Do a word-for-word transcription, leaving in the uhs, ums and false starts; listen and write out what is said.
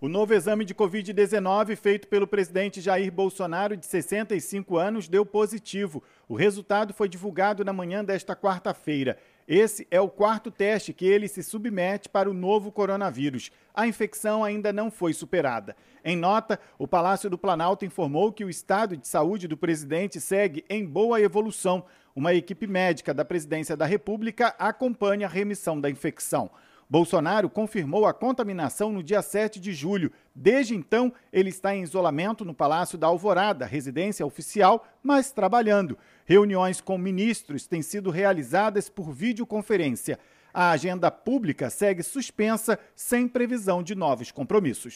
O novo exame de covid dezenove feito pelo presidente Jair Bolsonaro, de sessenta e cinco anos, deu positivo. O resultado foi divulgado na manhã desta quarta-feira. Esse é o quarto teste que ele se submete para o novo coronavírus. A infecção ainda não foi superada. Em nota, o Palácio do Planalto informou que o estado de saúde do presidente segue em boa evolução. Uma equipe médica da Presidência da República acompanha a remissão da infecção. Bolsonaro confirmou a contaminação no dia sete de julho. Desde então, ele está em isolamento no Palácio da Alvorada, residência oficial, mas trabalhando. Reuniões com ministros têm sido realizadas por videoconferência. A agenda pública segue suspensa, sem previsão de novos compromissos.